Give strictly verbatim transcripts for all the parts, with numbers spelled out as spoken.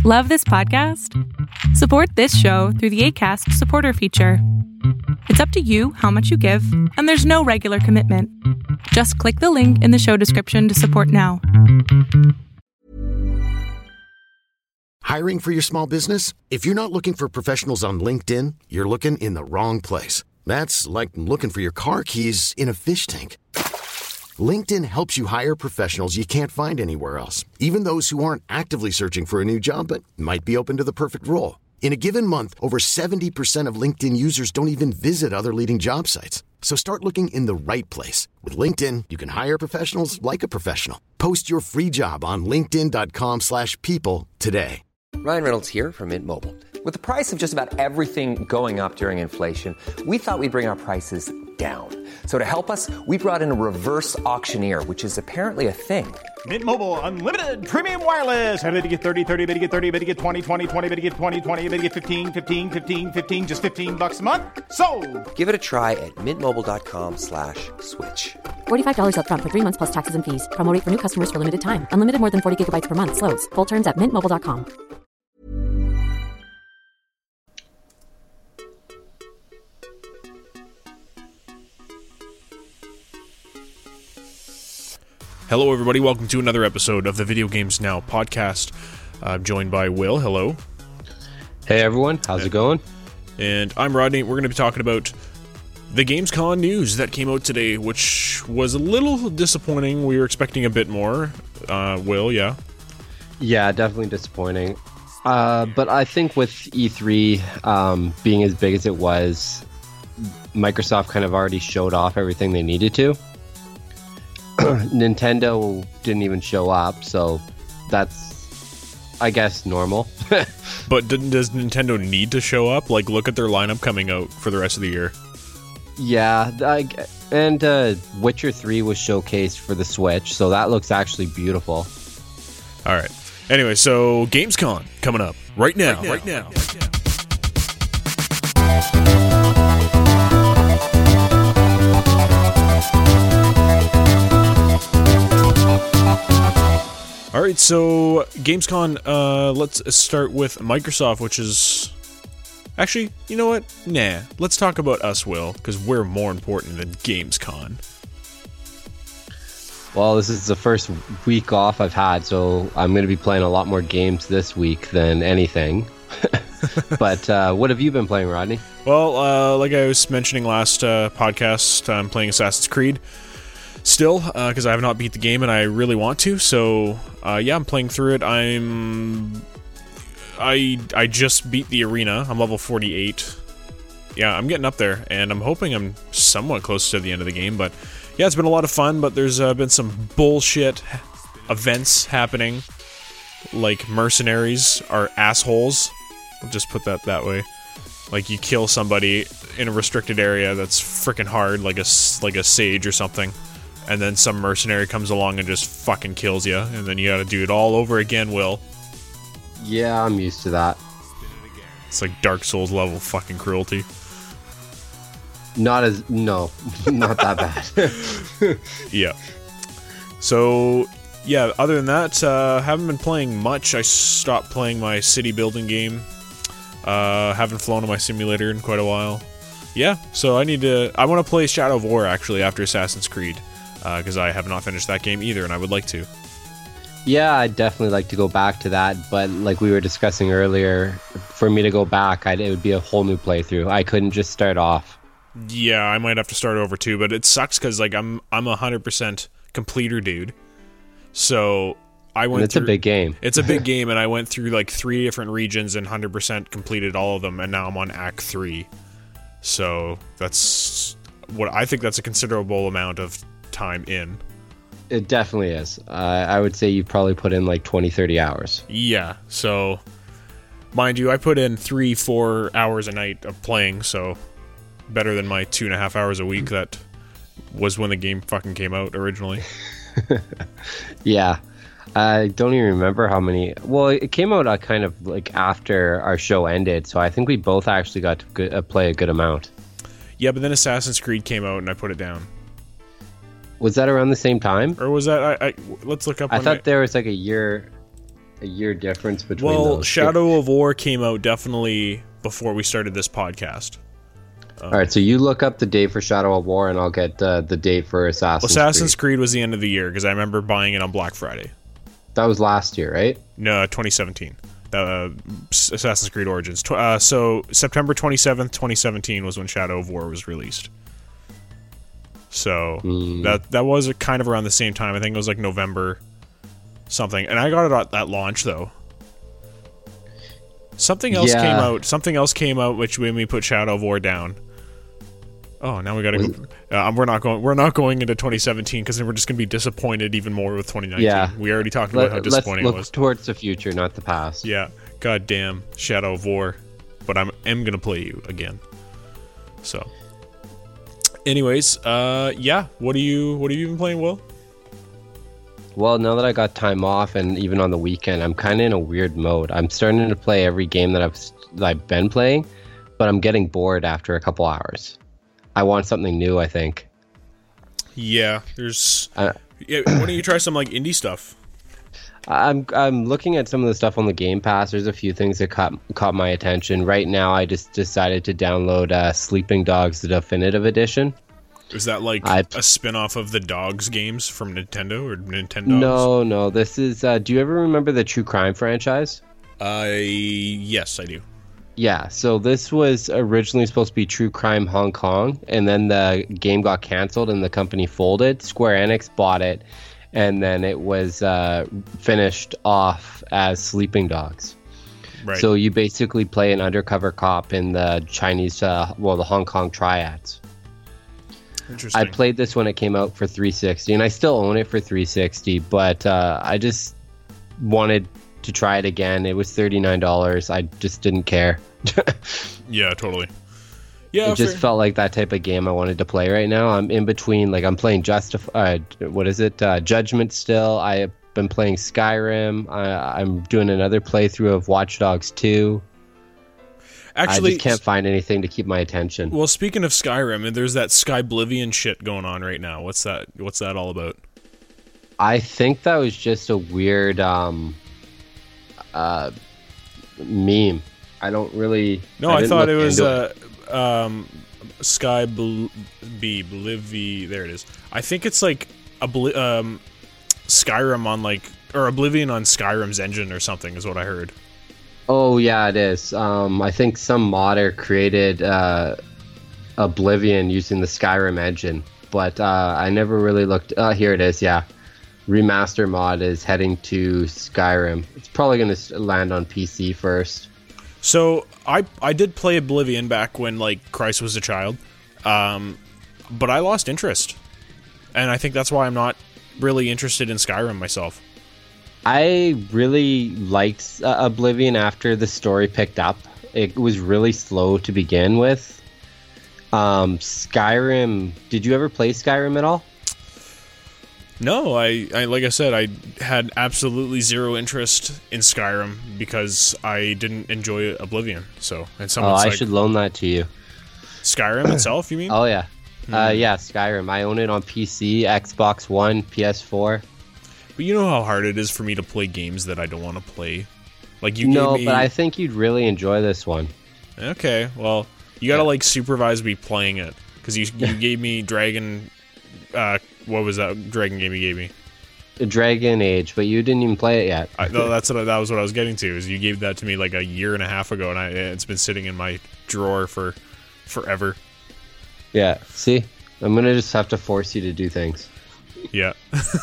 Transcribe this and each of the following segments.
Love this podcast? Support this show through the Acast supporter feature. It's up to you how much you give, and there's no regular commitment. Just click the link in the show description to support now. Hiring for your small business? If you're not looking for professionals on LinkedIn, you're looking in the wrong place. That's like looking for your car keys in a fish tank. LinkedIn helps you hire professionals you can't find anywhere else, even those who aren't actively searching for a new job but might be open to the perfect role. In a given month, over seventy percent of LinkedIn users don't even visit other leading job sites. So start looking in the right place. With LinkedIn, you can hire professionals like a professional. Post your free job on linkedin.com slash people today. Ryan Reynolds here from Mint Mobile. With the price of just about everything going up during inflation, we thought we'd bring our prices down. So to help us, we brought in a reverse auctioneer, which is apparently a thing. Mint Mobile Unlimited Premium Wireless. How to get thirty, thirty, how to get thirty, how to get twenty, twenty, twenty, how to get twenty, twenty, how to get fifteen, fifteen, fifteen, fifteen, just fifteen bucks a month? Sold! Give it a try at mintmobile.com slash switch. forty-five dollars up front for three months plus taxes and fees. Promo rate for new customers for limited time. Unlimited more than forty gigabytes per month. Slows full terms at mint mobile dot com. Hello, everybody. Welcome to another episode of the Video Games Now podcast. I'm joined by Will. Hello. Hey, everyone. How's it going? And I'm Rodney. We're going to be talking about the Gamescom news that came out today, which was a little disappointing. We were expecting a bit more. Uh, Will, yeah? Yeah, definitely disappointing. Uh, but I think with E three um, being as big as it was, Microsoft kind of already showed off everything they needed to. Nintendo didn't even show up, so that's, I guess, normal. But didn't, does Nintendo need to show up? Like, look at their lineup coming out for the rest of the year. Yeah, I, and uh, Witcher three was showcased for the Switch, so that looks actually beautiful. All right. Anyway, so Gamescom coming up right now. Right now. Right now. Right now. All right, so Gamescom, uh, let's start with Microsoft, which is... Actually, you know what? Nah, let's talk about us, Will, because we're more important than Gamescom. Well, this is the first week off I've had, so I'm going to be playing a lot more games this week than anything. But uh, what have you been playing, Rodney? Well, uh, like I was mentioning last uh, podcast, I'm playing Assassin's Creed. Still, because uh, I have not beat the game and I really want to, so uh, yeah, I'm playing through it. I'm, I I just beat the arena. I'm level forty-eight. Yeah, I'm getting up there, and I'm hoping I'm somewhat close to the end of the game. But yeah, it's been a lot of fun. But there's uh, been some bullshit events happening, like mercenaries are assholes. I'll just put that that way. Like you kill somebody in a restricted area that's freaking hard, like a like a sage or something. And then some mercenary comes along and just fucking kills you, and then you gotta do it all over again, Will. Yeah, I'm used to that. It's like Dark Souls level fucking cruelty. Not as... No, not that bad. Yeah. So, yeah, other than that, uh, haven't been playing much. I stopped playing my city building game. Uh, haven't flown on my simulator in quite a while. Yeah, so I need to... I want to play Shadow of War, actually, after Assassin's Creed. Because uh, I have not finished that game either, and I would like to. Yeah, I'd definitely like to go back to that, but like we were discussing earlier, for me to go back, I'd, it would be a whole new playthrough. I couldn't just start off. Yeah, I might have to start over too, but it sucks because like I'm I'm a one hundred percent completer dude. So I went and it's through, a big game. It's a big game, and I went through like three different regions and one hundred percent completed all of them, and now I'm on Act three. So that's what I think that's a considerable amount of time in. It definitely is. Uh, I would say you probably put in like twenty, thirty hours. Yeah, so mind you, I put in three, four hours a night of playing, so better than my two and a half hours a week that was when the game fucking came out originally. Yeah. I don't even remember how many. Well, it came out uh, kind of like after our show ended, so I think we both actually got to good, uh, play a good amount. Yeah, but then Assassin's Creed came out and I put it down. Was that around the same time? Or was that... I, I let's look up... I thought I, there was like a year... a year difference between well, those. Shadow of War came out definitely before we started this podcast. Um, All right, so you look up the date for Shadow of War, and I'll get uh, the date for Assassin's, well, Assassin's Creed. Creed was the end of the year because I remember buying it on Black Friday. That was last year, right? No, twenty seventeen. Uh, Assassin's Creed Origins. Uh, so September twenty-seventh, twenty seventeen was when Shadow of War was released. So mm. that that was kind of around the same time. I think it was like November something. And I got it at, at launch though. Something else yeah. came out. Something else came out which made me put Shadow of War down. Oh, now we got to go. Uh, we're not going. We're not going into twenty seventeen because then we're just going to be disappointed even more with twenty nineteen. Yeah, we already talked about Let, how disappointing let's look it was. Towards the future, not the past. Yeah, goddamn Shadow of War, but I'm am gonna play you again. So, anyways, uh, yeah. What do you What have you been playing, Will? Well, now that I got time off and even on the weekend, I'm kind of in a weird mode. I'm starting to play every game that I've that I've been playing, but I'm getting bored after a couple hours. I want something new, I think. Yeah, there's. Uh, yeah, why don't you try some like indie stuff? I'm I'm looking at some of the stuff on the Game Pass. There's a few things that caught caught my attention. Right now, I just decided to download uh, Sleeping Dogs: The Definitive Edition. Is that like I, a spin-off of the Dogs games from Nintendo or Nintendo? No, no. This is. Uh, do you ever remember the True Crime franchise? Uh, yes, I do. Yeah, so this was originally supposed to be True Crime Hong Kong, and then the game got canceled and the company folded. Square Enix bought it, and then it was uh, finished off as Sleeping Dogs. Right. So you basically play an undercover cop in the Chinese, uh, well, the Hong Kong triads. Interesting. I played this when it came out for three sixty, and I still own it for three sixty, but uh, I just wanted to try it again. It was thirty-nine dollars. I just didn't care. Yeah, totally. Yeah, it just fair. felt like that type of game I wanted to play right now. I'm in between, like I'm playing Justif- uh, what is it? Uh, Judgment still. I've been playing Skyrim. I, I'm doing another playthrough of Watch Dogs two. Actually, I just can't find anything to keep my attention. Well, speaking of Skyrim, there's that Skyblivion shit going on right now. What's that? What's that all about? I think that was just a weird um, uh, meme. I don't really. No, I, I thought it was uh, it. um, Sky Bl- B Blivi. There it is. I think it's like a Bli- um, Skyrim on like or Oblivion on Skyrim's engine or something is what I heard. Oh yeah, it is. Um, I think some modder created uh, Oblivion using the Skyrim engine, but uh, I never really looked. Uh, here it is. Yeah, remaster mod is heading to Skyrim. It's probably going to land on P C first. So I I did play Oblivion back when like Christ was a child, um, but I lost interest, and I think that's why I'm not really interested in Skyrim myself. I really liked uh, Oblivion after the story picked up. It was really slow to begin with. Um, Skyrim, did you ever play Skyrim at all? No, I, I like I said, I had absolutely zero interest in Skyrim because I didn't enjoy Oblivion. So, and Oh, someone's I like, should loan that to you. Skyrim itself, you mean? Oh yeah, Hmm. uh, yeah, Skyrim. I own it on P C, Xbox One, P S four. But you know how hard it is for me to play games that I don't want to play. Like you No, gave me... but I think you'd really enjoy this one. Okay, well, you gotta Yeah. like supervise me playing it because you you gave me Dragon. Uh, what was that Dragon game you gave me? The Dragon Age, but you didn't even play it yet. I, no, that's what I, that was what I was getting to. Is you gave that to me like a year and a half ago, and I, it's been sitting in my drawer for forever. Yeah, see? I'm gonna just have to force you to do things. Yeah.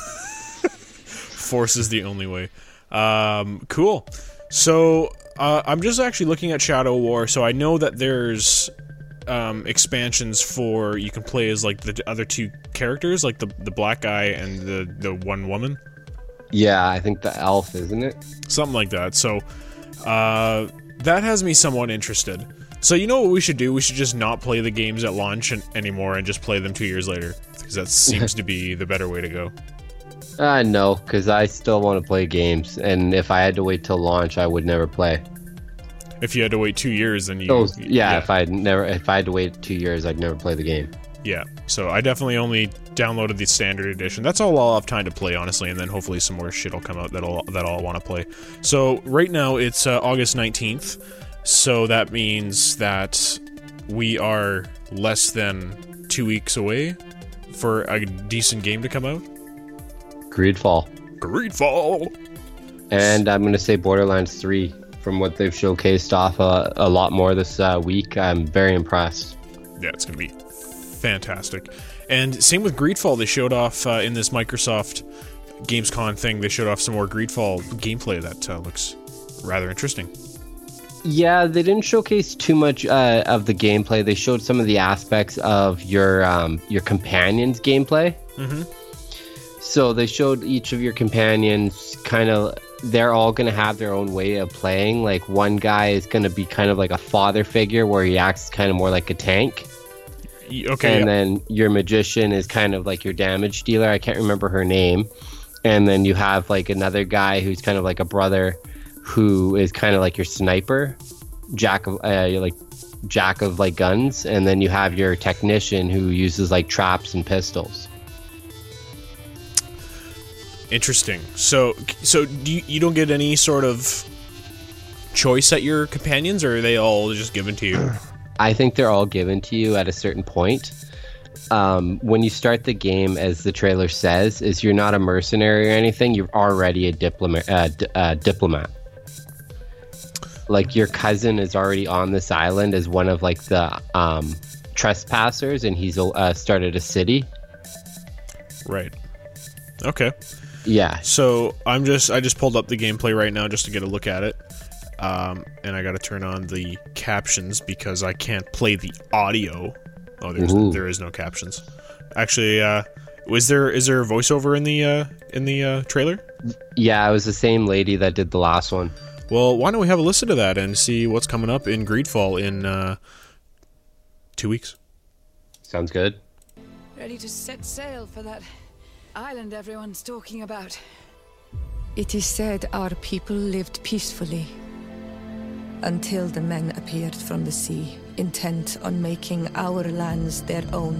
Force is the only way. Um, cool. So uh, I'm just actually looking at Shadow War. So I know that there's um, expansions for you can play as like the other two characters, like the the black guy and the the one woman. Yeah, I think the elf, isn't it? Something like that. So uh, that has me somewhat interested. So you know what we should do? We should just not play the games at launch an- anymore and just play them two years later because that seems to be the better way to go. Uh, no, because I still want to play games, and if I had to wait till launch, I would never play. If you had to wait two years, then you Oh, yeah, yeah. if I never, if I had to wait two years, I'd never play the game. Yeah, so I definitely only downloaded the standard edition. That's all I'll have time to play, honestly, and then hopefully some more shit will come out that I'll, that I'll want to play. So right now it's uh, August nineteenth, so that means that we are less than two weeks away for a decent game to come out. Greedfall. Greedfall! And I'm going to say Borderlands three. From what they've showcased off uh, a lot more this uh, week, I'm very impressed. Yeah, it's going to be fantastic. And same with Greedfall. They showed off uh, in this Microsoft Gamescom thing, they showed off some more Greedfall gameplay that uh, looks rather interesting. Yeah, they didn't showcase too much uh, of the gameplay. They showed some of the aspects of your um, your companions' gameplay. Mm-hmm. So they showed each of your companions kind of, they're all going to have their own way of playing. Like one guy is going to be kind of like a father figure where he acts kind of more like a tank. Okay. And yeah. then your magician is kind of like your damage dealer. I can't remember her name. And then you have like another guy who's kind of like a brother who is kind of like your sniper, jack of uh, like jack of like guns. And then you have your technician who uses like traps and pistols. Interesting. So, so do you, you don't get any sort of choice at your companions, or are they all just given to you? I think they're all given to you at a certain point. Um, when you start the game, as the trailer says, is you're not a mercenary or anything. You're already a diplomat. Uh, d- uh, diplomat. Like your cousin is already on this island as one of like the um, trespassers, and he's uh, started a city. Right. Okay. Yeah. So I'm just I just pulled up the gameplay right now just to get a look at it, um, and I got to turn on the captions because I can't play the audio. Oh, there's Ooh. there is no captions. Actually, uh, was there is there a voiceover in the uh, in the uh, trailer? Yeah, it was the same lady that did the last one. Well, why don't we have a listen to that and see what's coming up in Greedfall in uh, two weeks? Sounds good. Ready to set sail for that island everyone's talking about. It is said our people lived peacefully until the men appeared from the sea, intent on making our lands their own.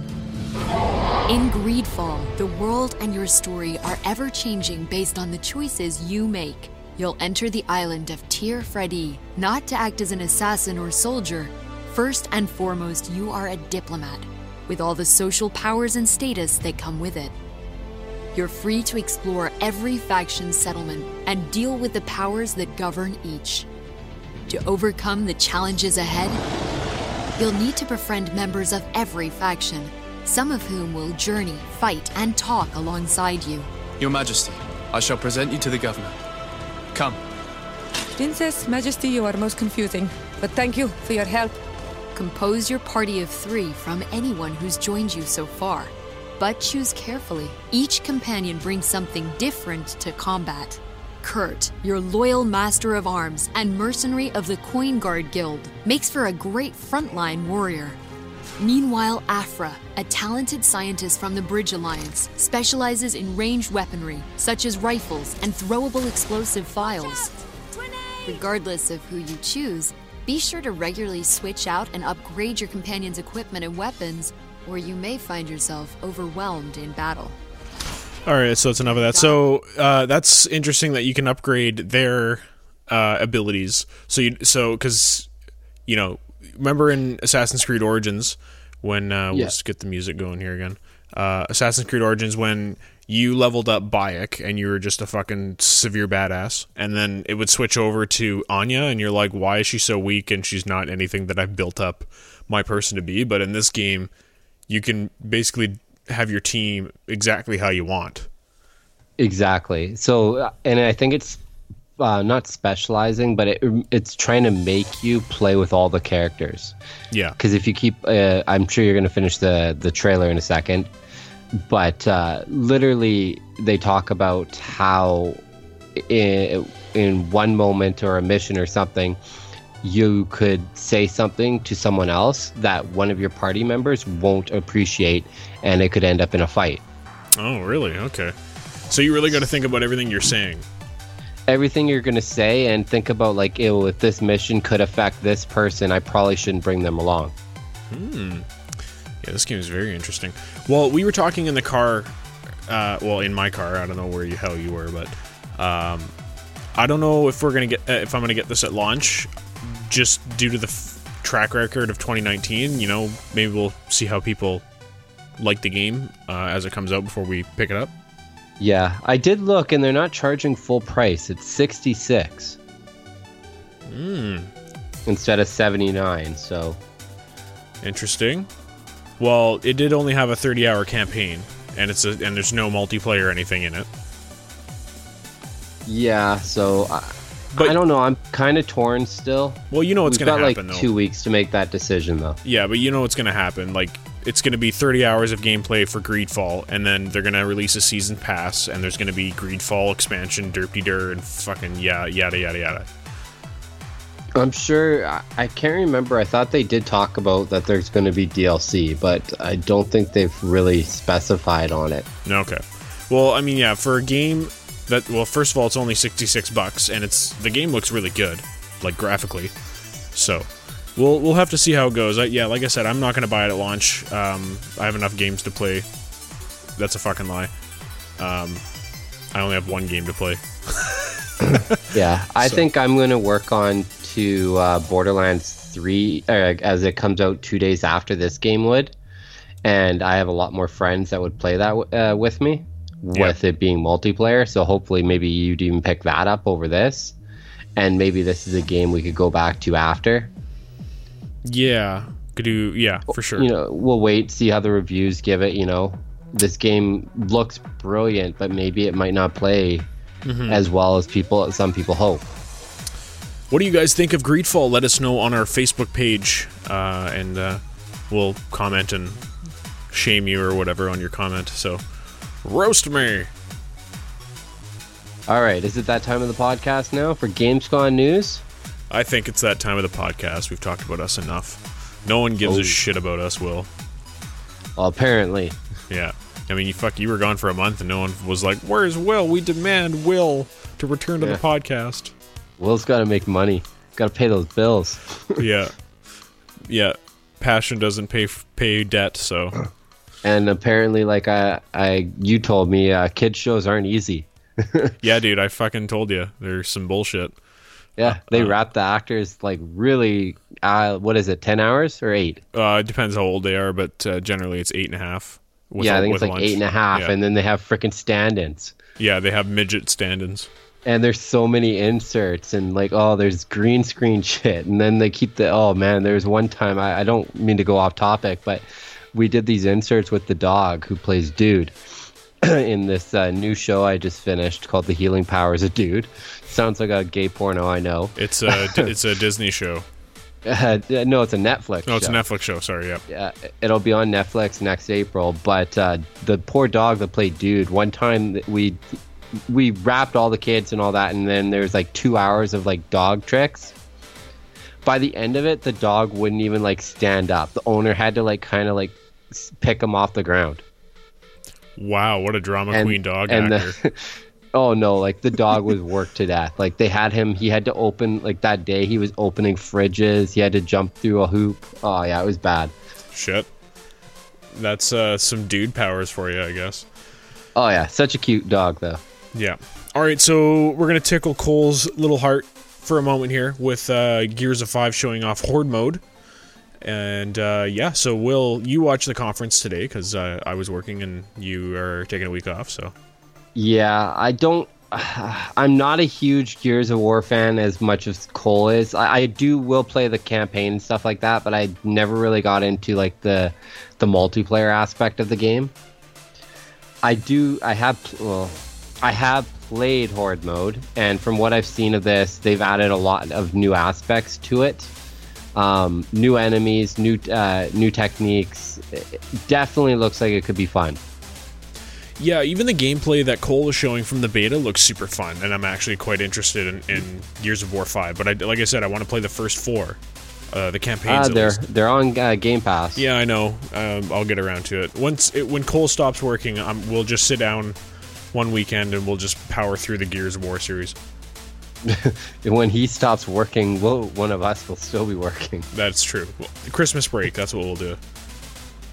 In Greedfall, the world and your story are ever-changing based on the choices you make. You'll enter the island of Tir Freddy, not to act as an assassin or soldier. First and foremost, you are a diplomat, with all the social powers and status that come with it. You're free to explore every faction's settlement and deal with the powers that govern each. To overcome the challenges ahead, you'll need to befriend members of every faction, some of whom will journey, fight, and talk alongside you. Your Majesty, I shall present you to the Governor. Come. Princess, Majesty, you are most confusing, but thank you for your help. Compose your party of three from anyone who's joined you so far. But choose carefully. Each companion brings something different to combat. Kurt, your loyal master of arms and mercenary of the Coin Guard Guild, makes for a great frontline warrior. Meanwhile, Afra, a talented scientist from the Bridge Alliance, specializes in ranged weaponry, such as rifles and throwable explosive files. Regardless of who you choose, be sure to regularly switch out and upgrade your companion's equipment and weapons, or you may find yourself overwhelmed in battle. All right, so that's enough of that. So uh, that's interesting that you can upgrade their uh, abilities. So you so because you know, remember in Assassin's Creed Origins when uh, yeah. let's get the music going here again. Uh, Assassin's Creed Origins when you leveled up Bayek and you were just a fucking severe badass, and then it would switch over to Anya, and you're like, why is she so weak and she's not anything that I've built up my person to be? But in this game, you can basically have your team exactly how you want. Exactly. So, and I think it's uh, not specializing, but it, it's trying to make you play with all the characters. Yeah. Because if you keep, uh, I'm sure you're going to finish the, the trailer in a second, but uh, literally they talk about how in, in one moment or a mission or something, you could say something to someone else that one of your party members won't appreciate, and it could end up in a fight. Oh, really? Okay. So you really got to think about everything you're saying. Everything you're going to say, and think about, like, ew, if this mission could affect this person, I probably shouldn't bring them along. Hmm. Yeah, this game is very interesting. Well, we were talking in the car, uh, well, in my car. I don't know where you hell you were, but um, I don't know if we're gonna get uh, if I'm gonna get this at launch, just due to the f- track record of twenty nineteen. You know, maybe we'll see how people like the game uh, as it comes out before we pick it up. Yeah, I did look, and they're not charging full price. It's sixty-six Mm. instead of seventy-nine. So Interesting. Well, it did only have a thirty-hour campaign, and it's a, and there's no multiplayer or anything in it. yeah, so I, But- I don't know. I'm kind of torn still. Well, you know what's We've going to got happen, like though. two weeks to make that decision, though. Yeah, but you know what's going to happen. Like, it's going to be thirty hours of gameplay for Greedfall, and then they're going to release a season pass, and there's going to be Greedfall expansion, derpy-der, and fucking yeah, yada, yada, yada. I'm sure. I, I can't remember. I thought they did talk about that there's going to be D L C, but I don't think they've really specified on it. Okay. Well, I mean, yeah, for a game that, well, first of all, it's only sixty-six bucks, and it's the game looks really good, like graphically. So, we'll we'll have to see how it goes. I, yeah, like I said, I'm not going to buy it at launch. Um, I have enough games to play. That's a fucking lie. Um, I only have one game to play. Yeah, I So- think I'm going to work on to uh, Borderlands three uh, as it comes out two days after this game would, and I have a lot more friends that would play that w- uh, with me, Yeah. with it being multiplayer. So hopefully, maybe you'd even pick that up over this, and maybe this is a game we could go back to after. Yeah, could do. Yeah, for sure. You know, we'll wait, see how the reviews give it. You know, this game looks brilliant, but maybe it might not play Mm-hmm. as well as people, some people hope. What do you guys think of Greedfall? Let us know on our Facebook page, uh, and uh, we'll comment and shame you or whatever on your comment. So, roast me. All right, is it that time of the podcast now for Gamescom news? I think it's that time of the podcast. We've talked about us enough. No one gives Oh. a shit about us, Will. Well, apparently. Yeah. I mean, you fuck, you were gone for a month and no one was like, "Where's Will? We demand Will to return to Yeah. the podcast." Will's got to make money. Got to pay those bills. Yeah. Yeah. Passion doesn't pay pay debt, so. And apparently, like I, I, you told me, uh, kids shows aren't easy. Yeah, dude, I fucking told you. There's some bullshit. Yeah, they wrap the actors like really. Uh, what is it? Ten hours or eight? Uh, it depends how old they are, but uh, generally it's eight and a half. With yeah, a- I think with it's like lunch. eight and a half, Yeah. and then they have freaking stand-ins. Yeah, they have midget stand-ins. And there's so many inserts, and like, oh, there's green screen shit, and then they keep the. Oh man, there's one time I, I don't mean to go off topic, but we did these inserts with the dog who plays Dude in this uh, new show I just finished called The Healing Powers of Dude. Sounds like a gay porno, I know. It's a it's a Disney show. Uh, no, it's a Netflix. No, it's show. a Netflix show. Sorry, yeah. Yeah, it'll be on Netflix next April. But uh, the poor dog that played Dude, one time we we wrapped all the kids and all that, and then there's like two hours of like dog tricks. By the end of it, the dog wouldn't even like stand up. The owner had to like kind of like s- pick him off the ground. Wow, what a drama And- queen dog and actor. the- oh no, like the dog was worked to death. Like they had him, he had to open like that day. He was opening fridges. He had to jump through a hoop. Oh yeah, it was bad. Shit. That's uh, some dude powers for you, I guess. Oh yeah, such a cute dog though. Yeah. All right, so we're going to tickle Cole's little heart for a moment here with uh, Gears of five showing off Horde mode. And uh, yeah, so Will, you watched the conference today because uh, I was working and you are taking a week off, so. Yeah, I don't. I'm not a huge Gears of War fan as much as Cole is. I, I do will play the campaign and stuff like that, but I never really got into like the the multiplayer aspect of the game. I do. I have. Well, I have played Horde mode, and from what I've seen of this, they've added a lot of new aspects to it. Um, new enemies, new uh, new techniques. It definitely looks like it could be fun. Yeah, even the gameplay that Cole was showing from the beta looks super fun, and I'm actually quite interested in, in Gears of War five. But I, like I said, I want to play the first four, uh, the campaigns. Uh, at they're least. they're on uh, Game Pass. Yeah, I know. Um, I'll get around to it once. It, when Cole stops working, um, we'll just sit down one weekend and we'll just power through the Gears of War series. When he stops working, we'll, one of us will still be working. That's true. Well, Christmas break. That's what we'll do.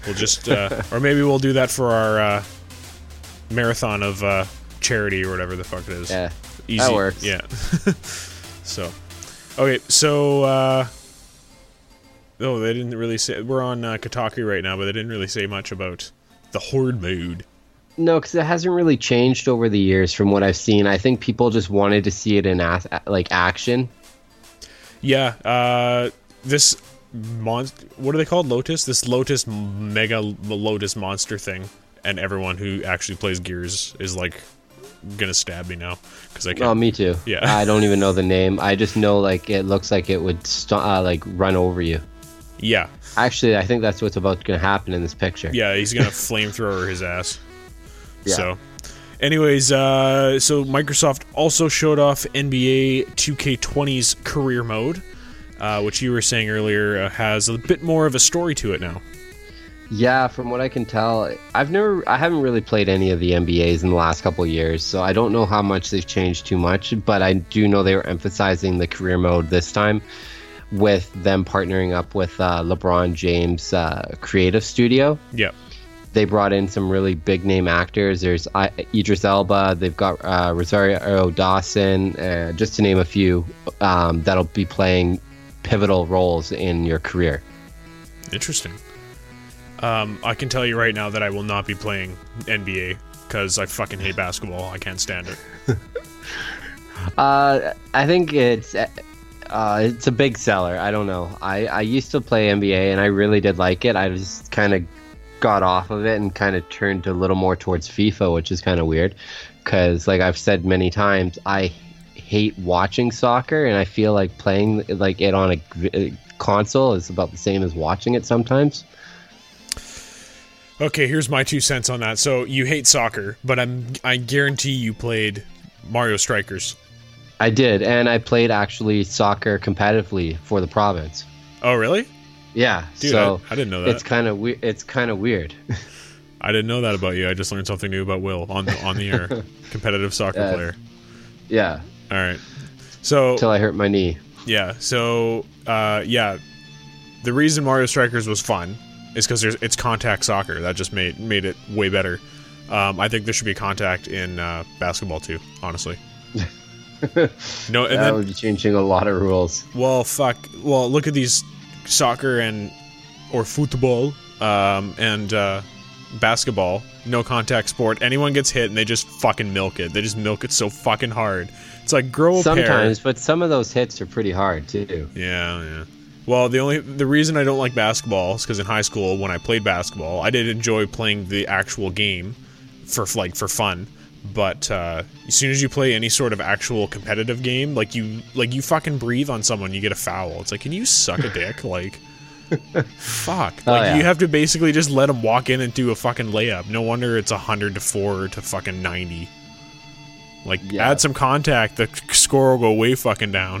We'll just, uh, or maybe we'll do that for our uh, marathon of uh, charity or whatever the fuck it is. Yeah, easy. That works. Yeah. So, okay, so, uh, oh, they didn't really say, we're on uh, Kotaku right now, but they didn't really say much about the Horde mode. No, because it hasn't really changed over the years from what I've seen. I think people just wanted to see it in a- like action. Yeah, uh, this mon- what are they called? Lotus? This Lotus Mega Lotus monster thing, and everyone who actually plays Gears is like gonna stab me now because I can't. Oh, me too. Yeah, I don't even know the name. I just know like it looks like it would st- uh, like run over you. Yeah. Actually, I think that's what's about to happen in this picture. Yeah, he's gonna flamethrower his ass. Yeah. So, anyways, uh, so Microsoft also showed off N B A two K twenty's career mode, uh, which you were saying earlier uh, has a bit more of a story to it now. Yeah, from what I can tell, I've never, I haven't really played any of the N B As in the last couple of years, so I don't know how much they've changed too much, but I do know they were emphasizing the career mode this time with them partnering up with uh, LeBron James' uh, creative studio. Yeah. They brought in some really big name actors. There's I- Idris Elba. They've got uh, Rosario Dawson, uh, just to name a few, um, that'll be playing pivotal roles in your career. Interesting. Um, I can tell you right now that I will not be playing N B A because I fucking hate basketball. I can't stand it. uh, I think it's uh, it's a big seller. I don't know. I, I used to play N B A and I really did like it. I just kind of got off of it and kind of turned a little more towards FIFA, which is kind of weird because, like I've said many times, I hate watching soccer and I feel like playing like it on a, a console is about the same as watching it sometimes. Okay, here's my two cents on that. So you hate soccer, but I'm I guarantee you played Mario Strikers. I did, and I played actually soccer competitively for the province. Oh, really? Yeah, dude, so I, I didn't know that. It's kind of we- It's kind of weird. I didn't know that about you. I just learned something new about Will on on the air. Competitive soccer uh, player. Yeah. All right. So until I hurt my knee. Yeah. So uh, yeah, the reason Mario Strikers was fun is because there's it's contact soccer. That just made made it way better. Um, I think there should be contact in uh, basketball too. Honestly. No, and that then, would be changing a lot of rules. Well, fuck. Well, look at these soccer and or football um, and uh, basketball. No contact sport. Anyone gets hit and they just fucking milk it. They just milk it so fucking hard. It's like grow a Sometimes, pair. But some of those hits are pretty hard too. Yeah, yeah. Well, the only the reason I don't like basketball is because in high school when I played basketball, I did enjoy playing the actual game for like for fun. But uh, as soon as you play any sort of actual competitive game, like you like you fucking breathe on someone, you get a foul. It's like, can you suck a dick? Like, fuck. Like oh, yeah. You have to basically just let them walk in and do a fucking layup. No wonder it's a hundred to four to fucking ninety. Like, yeah. Add some contact, the score will go way fucking down.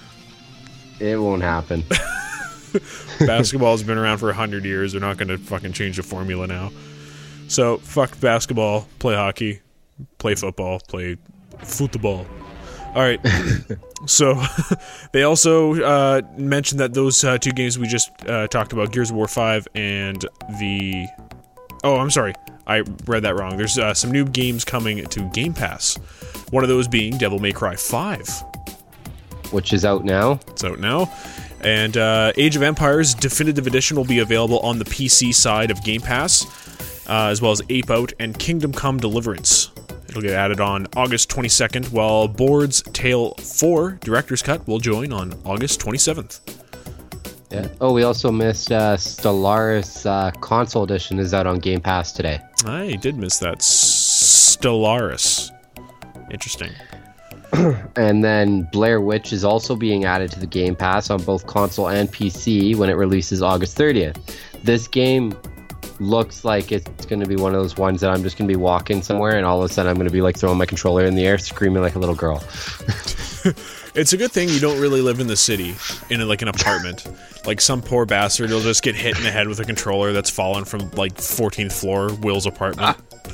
It won't happen. Basketball's been around for a hundred years. They're not going to fucking change the formula now. So fuck basketball. Play hockey. Play football, play football. All right. So they also uh, mentioned that those uh, two games we just uh, talked about, Gears of War five and the... Oh, I'm sorry. I read that wrong. There's uh, some new games coming to Game Pass. One of those being Devil May Cry five. Which is out now. It's out now. And uh, Age of Empires Definitive Edition will be available on the P C side of Game Pass, uh, as well as Ape Out and Kingdom Come Deliverance. It'll get added on August twenty-second, while Board's Tale four Director's Cut will join on August twenty-seventh. Yeah. Oh, we also missed uh, Stellaris uh, Console Edition is out on Game Pass today. I did miss that. Stellaris. Interesting. And then Blair Witch is also being added to the Game Pass on both console and P C when it releases August thirtieth. This game looks like it's going to be one of those ones that I'm just going to be walking somewhere and all of a sudden I'm going to be like throwing my controller in the air screaming like a little girl. It's a good thing you don't really live in the city in a, like an apartment. Like some poor bastard will just get hit in the head with a controller that's fallen from like fourteenth floor Will's apartment.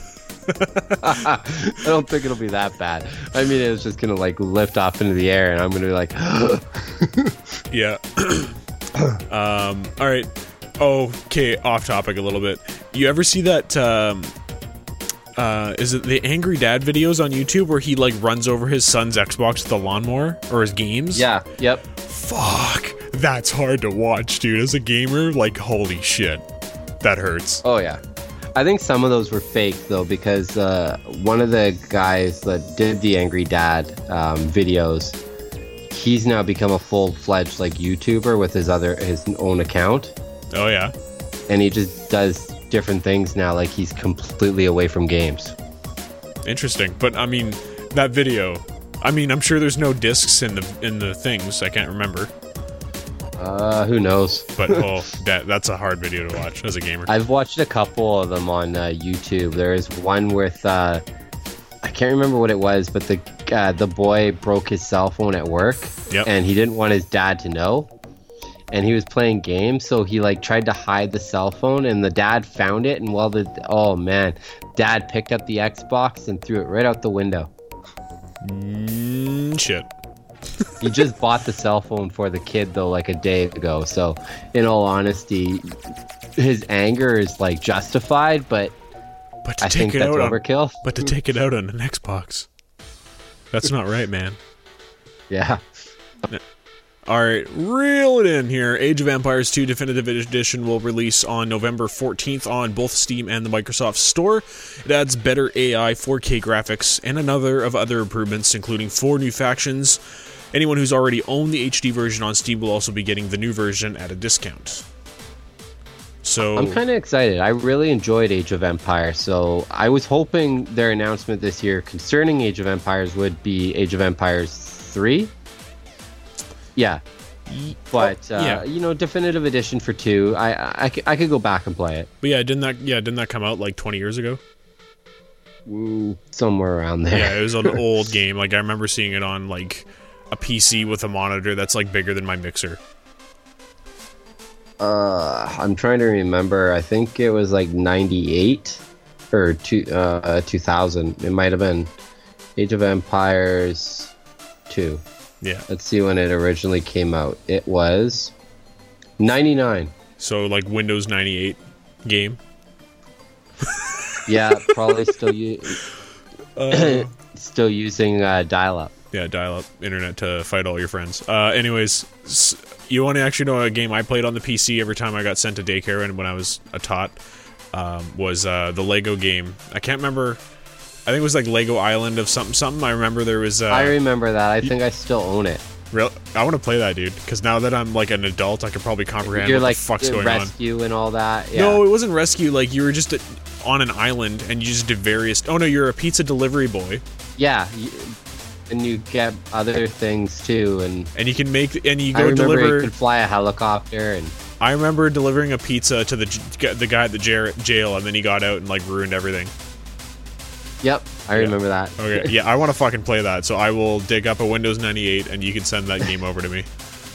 I don't think it'll be that bad. I mean, it's just going to like lift off into the air and I'm going to be like yeah. um, all right. Oh, okay, off topic a little bit. You ever see that, um, uh, is it the Angry Dad videos on YouTube where he, like, runs over his son's Xbox with the lawnmower? Or his games? Yeah, yep. Fuck. That's hard to watch, dude. As a gamer, like, holy shit. That hurts. Oh, yeah. I think some of those were fake, though, because uh, one of the guys that did the Angry Dad um, videos, he's now become a full-fledged, like, YouTuber with his other his own account. Oh, yeah. And he just does different things now, like he's completely away from games. Interesting. But, I mean, that video, I mean, I'm sure there's no discs in the in the things. I can't remember. Uh, who knows? But, oh, that that's a hard video to watch as a gamer. I've watched a couple of them on uh, YouTube. There is one with, uh, I can't remember what it was, but the uh, the boy broke his cell phone at work. Yep. And he didn't want his dad to know. And he was playing games, so he like tried to hide the cell phone, and the dad found it. And well, the oh man, dad picked up the Xbox and threw it right out the window. Mm, shit. He just bought the cell phone for the kid though, like a day ago. So, in all honesty, his anger is like justified, but, but to I take think it that's out overkill. On, but to take it out on an Xbox, that's not right, man. Yeah. Alright, reel it in here. Age of Empires two Definitive Edition will release on November fourteenth on both Steam and the Microsoft Store. It adds better A I, four K graphics, and another of other improvements, including four new factions. Anyone who's already owned the H D version on Steam will also be getting the new version at a discount. So I'm kind of excited. I really enjoyed Age of Empires, so I was hoping their announcement this year concerning Age of Empires would be Age of Empires three. Yeah, but uh, yeah. you know, Definitive Edition for two. I, I, I could go back and play it. But yeah, didn't that yeah didn't that come out like twenty years ago? Ooh, somewhere around there. Yeah, it was an old game. Like I remember seeing it on like a P C with a monitor that's like bigger than my mixer. Uh, I'm trying to remember. I think it was like ninety-eight or two, uh, two thousand. It might have been Age of Empires two. Yeah. Let's see when it originally came out. It was ninety-nine. So like Windows ninety-eight game. Yeah, probably still u- uh, still using uh, dial-up. Yeah, dial-up internet to fight all your friends. Uh, anyways, s- you want to actually know a game I played on the P C every time I got sent to daycare and when I was a tot um, was uh, the Lego game. I can't remember. I think it was like Lego Island of something something. I remember there was... Uh, I remember that. I think I still own it. Real, I want to play that, dude, because now that I'm like an adult, I could probably comprehend You're what like the fuck's going rescue on. and all that. Yeah. No, it wasn't rescue. Like you were just a, on an island and you just did various... Oh no, you're a pizza delivery boy. Yeah, you, and you get other things too, and and you can make and you go I remember deliver. You could fly a helicopter, and I remember delivering a pizza to the the guy at the jail, and then he got out and like ruined everything. Yep, I yeah. remember that. Okay, yeah, I want to fucking play that, so I will dig up a Windows ninety-eight, and you can send that game over to me.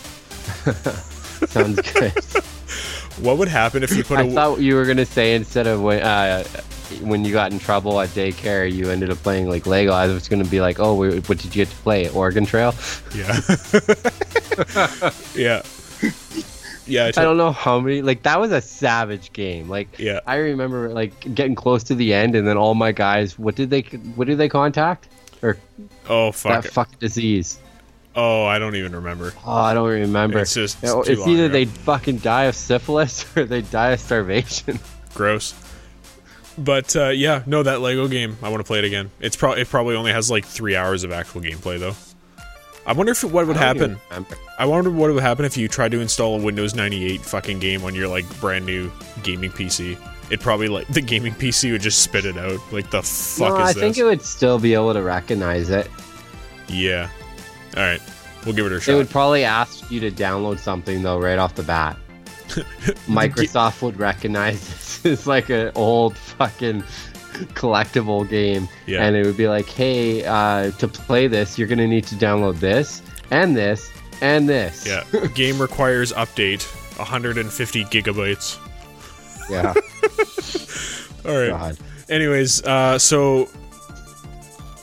Sounds good. What would happen if you put? I a... thought you were gonna say instead of when uh, when you got in trouble at daycare, you ended up playing like Lego. I was gonna be like, oh, what did you get to play? Oregon Trail? Yeah. yeah. Yeah, I, I don't know how many. Like that was a savage game. Like, yeah, I remember like getting close to the end, and then all my guys. What did they? What did they contact? Or oh fuck, that fuck disease. Oh, I don't even remember. Oh, I don't remember. It's just it's, it's either they fucking die of syphilis or they die of starvation. Gross. But uh, yeah, no, that Lego game, I want to play it again. It's pro- it probably only has like three hours of actual gameplay though. I wonder if what would happen. I wonder what would happen if you tried to install a Windows ninety-eight fucking game on your like brand new gaming P C. It probably like the gaming P C would just spit it out. Like the fuck no, is I this? think it would still be able to recognize it. Yeah. All right, we'll give it a shot. It would probably ask you to download something though right off the bat. Microsoft would recognize this as like an old fucking collectible game, yeah. And it would be like, hey, uh, to play this, you're gonna need to download this and this and this. Yeah, game requires update, one hundred fifty gigabytes. Yeah. All right. God. Anyways, uh, so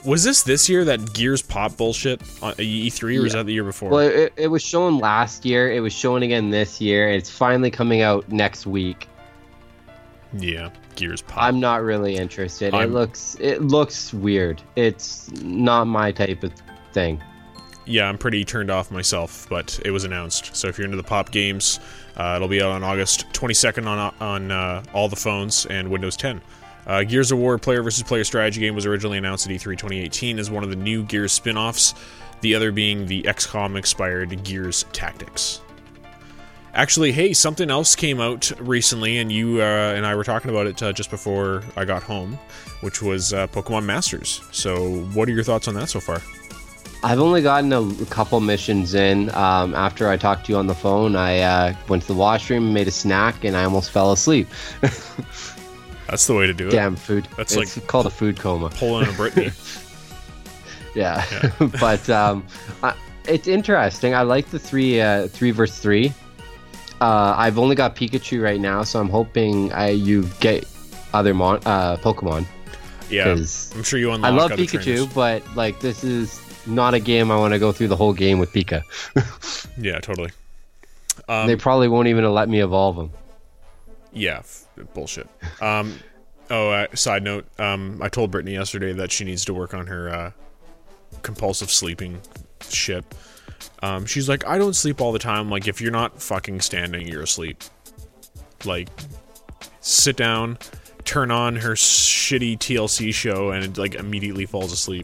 Was this this year, that Gears Pop bullshit on E three, or Yeah. was that the year before? Well, it, it was shown last year. It was shown again this year. It's finally coming out next week. Yeah, Gears Pop. I'm not really interested. I'm- It looks it looks weird. It's not my type of thing. Yeah, I'm pretty turned off myself, but it was announced. So if you're into the Pop games, uh, it'll be out on August twenty-second on on uh, all the phones and Windows ten. Uh, Gears of War player versus player strategy game was originally announced at E three twenty eighteen as one of the new Gears spin-offs, the other being the X COM-inspired Gears Tactics. Actually, hey, something else came out recently, and you uh, and I were talking about it uh, just before I got home, which was uh, Pokemon Masters. So what are your thoughts on that so far? I've only gotten a, a couple missions in. Um, after I talked to you on the phone, I uh, went to the washroom, made a snack, and I almost fell asleep. That's the way to do it. Damn food. That's it's like called a food coma. Pulling a Britney. Yeah, but um, I, it's interesting. I like the three, uh, three versus three. Uh, I've only got Pikachu right now, so I'm hoping I you get other mon- uh, Pokemon. Yeah, 'Cause I'm sure you unlock I love other Pikachu, trainers. but like this is not a game I want to go through the whole game with Pika. Yeah, totally. Um, they probably won't even let me evolve him. Yeah, f- bullshit. Um, oh, uh, side note. Um, I told Brittany yesterday that she needs to work on her uh, compulsive sleeping shit. Um, she's like, I don't sleep all the time. Like, if you're not fucking standing, you're asleep. Like, sit down, turn on her shitty T L C show, and it, like, immediately falls asleep.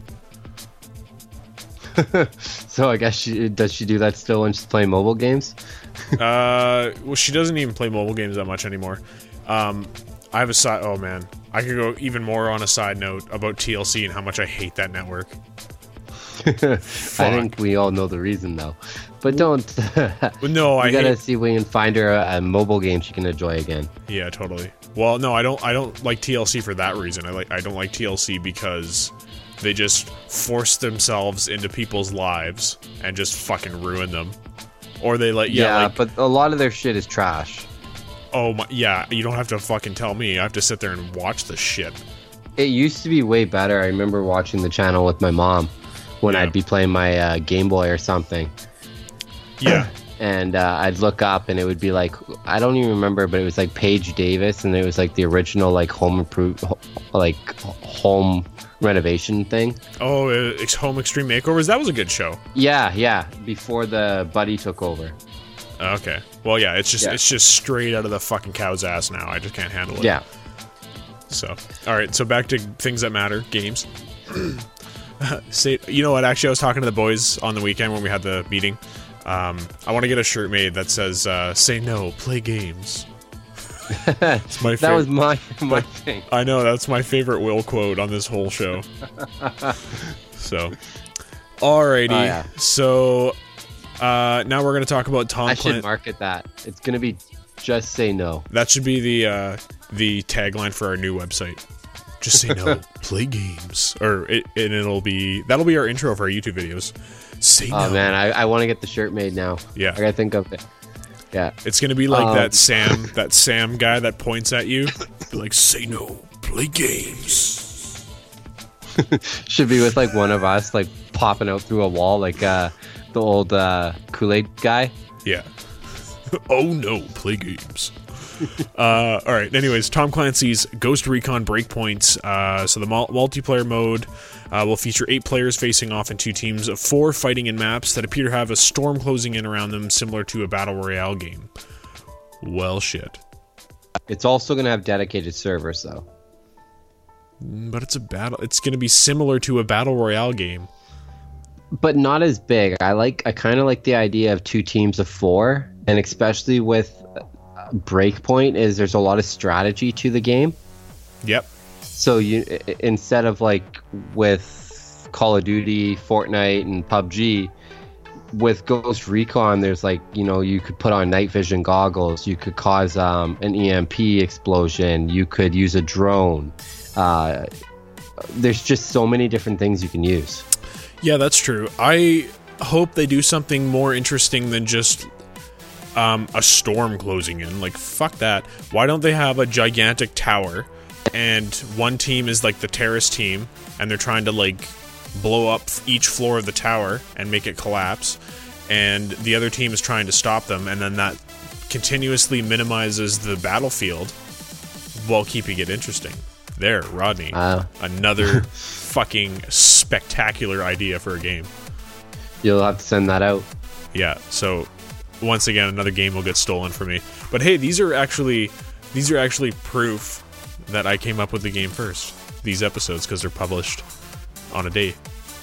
So I guess she does she do that still when she's playing mobile games? uh, well, she doesn't even play mobile games that much anymore. Um, I have a side. Oh man, I could go even more on a side note about T L C and how much I hate that network. I think we all know the reason though, but don't. No, I you gotta hate- see if we can find her a, a mobile game she can enjoy again. Yeah, totally. Well, no, I don't. I don't like T L C for that reason. I like. I don't like T L C because they just force themselves into people's lives and just fucking ruin them. Or they let yeah, Yeah, like, but a lot of their shit is trash. oh my, yeah. You don't have to fucking tell me. I have to sit there and watch the shit. It used to be way better. I remember watching the channel with my mom when Yeah. I'd be playing my uh, Game Boy or something. Yeah. And uh, I'd look up and it would be like, I don't even remember, but it was like Paige Davis, and it was like the original like home improve, like home renovation thing. Oh, uh, Ex- Home Extreme Makeovers. That was a good show. Yeah, yeah. Before the buddy took over. Okay. Well, yeah. It's just Yeah. it's just straight out of the fucking cow's ass now. I just can't handle it. Yeah. So, all right. So back to things that matter. Games. Say, you know what? Actually, I was talking to the boys on the weekend when we had the meeting. Um, I want to get a shirt made that says uh, "Say no, play games." It's my That was favorite- my my But- thing. I know that's my favorite Will quote on this whole show. So, alrighty. Oh, yeah. So uh, now we're gonna talk about Tom I should Clancy. market that. It's gonna be just say no. That should be the uh, the tagline for our new website. Just say no, play games, or it, and it'll be that'll be our intro for our YouTube videos. Say no. Oh man, I, I want to get the shirt made now. Yeah. I gotta think of it. Yeah. It's gonna be like Um, that Sam, that Sam guy that points at you, be like, "Say no, play games." Should be with like one of us like popping out through a wall like uh the old uh Kool-Aid guy. Yeah. Oh no, play games. uh, all right. Anyways, Tom Clancy's Ghost Recon Breakpoint. Uh, so the mul- multiplayer mode uh, will feature eight players facing off in two teams of four, fighting in maps that appear to have a storm closing in around them, similar to a battle royale game. Well, shit. It's also gonna have dedicated servers though. But it's a battle. It's going to be similar to a battle royale game. But not as big. I like I kind of like the idea of two teams of four, and especially with uh, Breakpoint is there's a lot of strategy to the game. Yep. So you i- instead of like with Call of Duty, Fortnite, and P U B G, with Ghost Recon, there's like, you know, you could put on night vision goggles, you could cause um, an E M P explosion, you could use a drone. Uh, there's just so many different things you can use. Yeah, that's true. I hope they do something more interesting than just um, a storm closing in. Like, fuck that. Why don't they have a gigantic tower and one team is like the terrorist team and they're trying to like blow up each floor of the tower and make it collapse, and the other team is trying to stop them, and then that continuously minimizes the battlefield while keeping it interesting. There, Rodney. Uh, Another fucking spectacular idea for a game. You'll have to send that out. Yeah, so once again, another game will get stolen from me. But hey, these are actually these are actually proof that I came up with the game first. These episodes, because they're published on a day.